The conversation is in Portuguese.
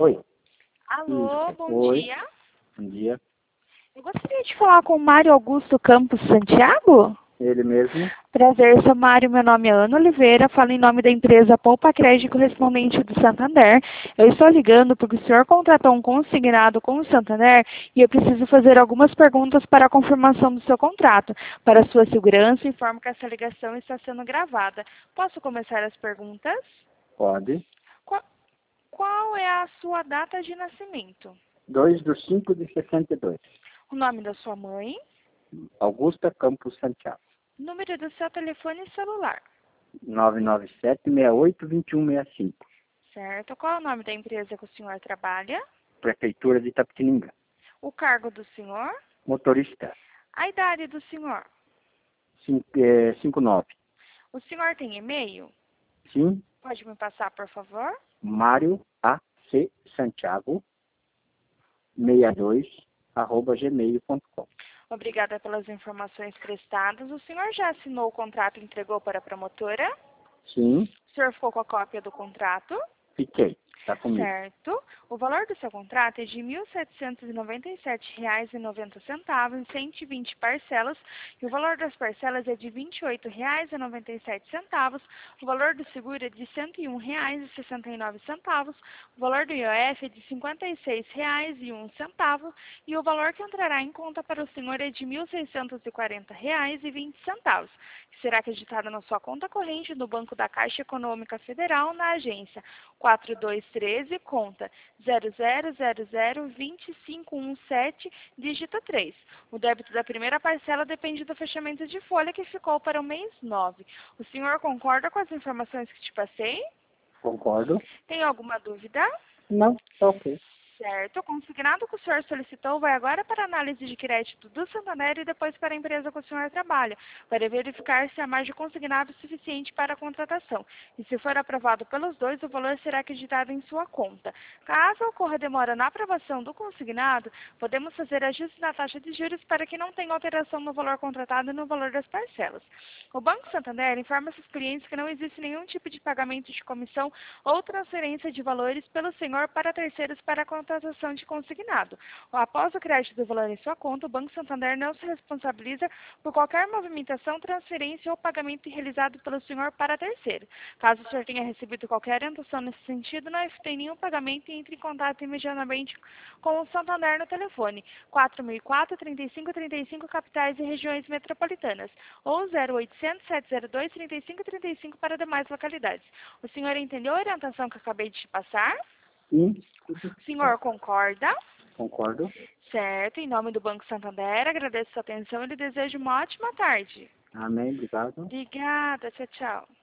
Oi. Alô, Isso. bom Oi. dia. Bom dia. Eu gostaria de falar com o Mário Augusto Campos Santiago. Ele mesmo? Prazer, sou Mário, meu nome é Ana Oliveira, falo em nome da empresa Poupa Crédito Correspondente do Santander. Eu estou ligando porque o senhor contratou um consignado com o Santander e eu preciso fazer algumas perguntas para a confirmação do seu contrato. Para sua segurança, informo que essa ligação está sendo gravada. Posso começar as perguntas? Pode. Qual, qual é a sua data de nascimento? 2/5/62. O nome da sua mãe? Augusta Campos Santiago. Número do seu telefone celular. 997-68-2165. Certo. Qual é o nome da empresa que o senhor trabalha? Prefeitura de Itapetininga. O cargo do senhor? Motorista. A idade do senhor? 59. O senhor tem e-mail? Sim. Pode me passar, por favor? Mário A.C. Santiago 62@gmail.com. Obrigada pelas informações prestadas. O senhor já assinou o contrato e entregou para a promotora? Sim. O senhor ficou com a cópia do contrato? Fiquei. Está comigo. Certo. O valor do seu contrato é de R$ 1.797,90 em 120 parcelas e o valor das parcelas é de R$ 28,97. O valor do seguro é de R$ 101,69. O valor do IOF é de R$ 56,01 e o valor que entrará em conta para o senhor é de R$ 1.640,20, que será acreditado na sua conta corrente no Banco da Caixa Econômica Federal na agência 4213, conta 00002517, dígito 3. O débito da primeira parcela depende do fechamento de folha que ficou para o mês 9. O senhor concorda com as informações que te passei? Concordo. Tem alguma dúvida? Não, tá ok. Certo. O consignado que o senhor solicitou vai agora para a análise de crédito do Santander e depois para a empresa que o senhor trabalha, para verificar se há margem consignado suficiente para a contratação. E se for aprovado pelos dois, o valor será acreditado em sua conta. Caso ocorra demora na aprovação do consignado, podemos fazer ajustes na taxa de juros para que não tenha alteração no valor contratado e no valor das parcelas. O Banco Santander informa seus clientes que não existe nenhum tipo de pagamento de comissão ou transferência de valores pelo senhor para terceiros para a contratação de consignado. Após o crédito do valor em sua conta, o Banco Santander não se responsabiliza por qualquer movimentação, transferência ou pagamento realizado pelo senhor para terceiro. Caso o senhor tenha recebido qualquer orientação nesse sentido, não efetue nenhum pagamento e entre em contato imediatamente com o Santander no telefone 4004-3535, capitais e regiões metropolitanas, ou 0800-702-3535 para demais localidades. O senhor entendeu a orientação que eu acabei de te passar? Sim. O senhor concorda? Concordo. Certo. Em nome do Banco Santander, agradeço sua atenção e lhe desejo uma ótima tarde. Amém. Obrigado. Obrigada. Tchau, tchau.